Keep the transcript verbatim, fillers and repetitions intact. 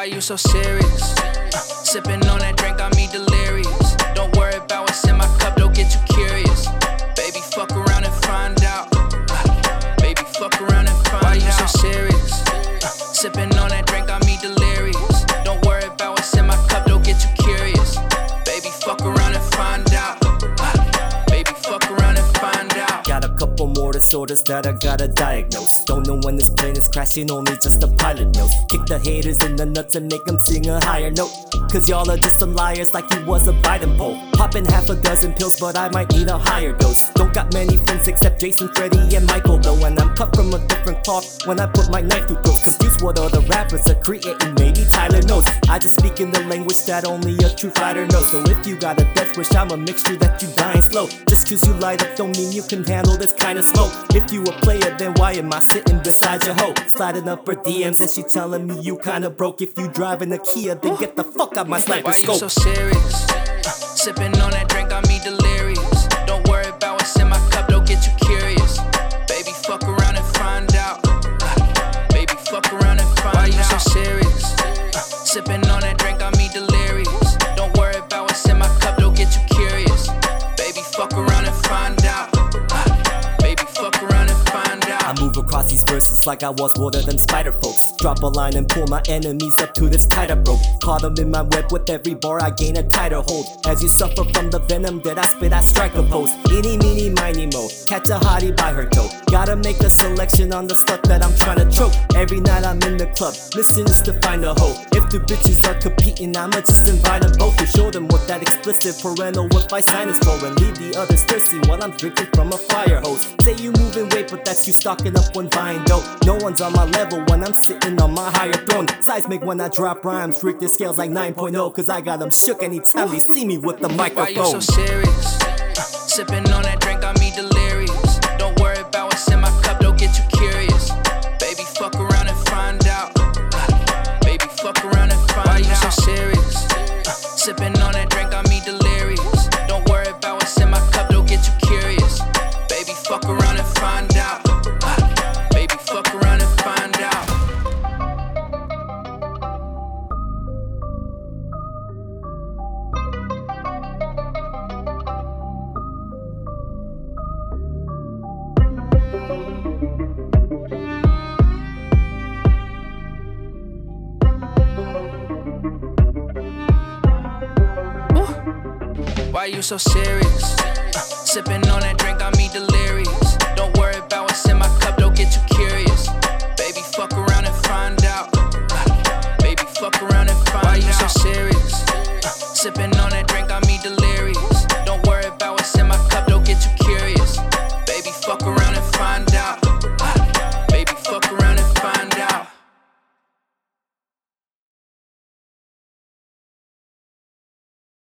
Why you so serious? Uh, sipping on that drink got me delirious. Don't worry about what's in my cup, don't get too curious. Baby, fuck around and find out. Uh, baby, fuck around and find out. Why you so serious? Uh, sipping on that drink got me delirious. Don't worry about what's in my cup, don't get too curious. Baby, fuck around and find out. Uh, baby, fuck around and find out. Got a couple more disorders that I gotta diagnose. Don't know when this plane is crashing, only just the pilot knows. Kick the haters in the nuts and make them sing a higher note. Cause y'all are just some liars like he was a Biden poll. Popping half a dozen pills, but I might need a higher dose. Don't got many friends except Jason, Freddie, and Michael though. And I'm cut from a different cloth when I put my knife through throats. Confused what other rappers are creating, maybe Tyler knows. I just speak in the language that only a true fighter knows. So if you got a death wish, I'm a mixture that you dying slow. Just cause you light up don't mean you can handle this kind of smoke. If you a player, then why am I sitting beside your hoe? Sliding up her D Ms and she telling me you kinda broke. If you driving a Kia, then get the fuck out my sniper Why scope. you so serious? Uh, sipping on that drink got me delirious. Don't worry about what's in my cup, don't get too curious. Baby, fuck around and find out. Uh, baby, fuck around and find out. Why you so serious? Uh, sipping on that drink got me delirious. Don't worry about what's in my cup, don't get too curious. Baby, fuck around and find out. Uh, baby, fuck around and find out. I move across these verses like I was water than spider folks. Drop a line and pull my enemies up to this tighter rope. Caught them in my web with every bar I gain a tighter hold. As you suffer from the venom that I spit, I strike a pose. Eeny, meeny, miny, mo. Catch a hottie by her toe. Gotta make a selection on the stuff that I'm trying to choke. Every night I'm in the club, listen just to find a hoe. If the bitches are competing, I'ma just invite them both to show them what that explicit parental advice sign is for. And leave the others thirsty while I'm drinking from a fire hose. Say you moving weight, but that's you stocking up one buying dope. No one's on my level when I'm sitting on my higher throne. Seismic when I drop rhymes, Richter scales like nine point oh. Cause I got them shook anytime they see me with the microphone. Why you so serious? Uh, sipping on that drink got me delirious. Don't worry about what's in my cup, don't get too curious. Baby, fuck around and find out. Uh, baby, fuck around and find out. Why you so serious? Uh, sipping on that drink got me delirious. Don't worry about what's in my cup, don't get too curious. Baby, fuck around and find out. Uh, baby, fuck around and find out. Why you so serious? Uh, sipping on that drink got me delirious. Don't worry about what's in my cup, don't get too curious. Baby, fuck around and find out. Uh, baby, fuck around and find out. Why you so serious? Uh, sipping on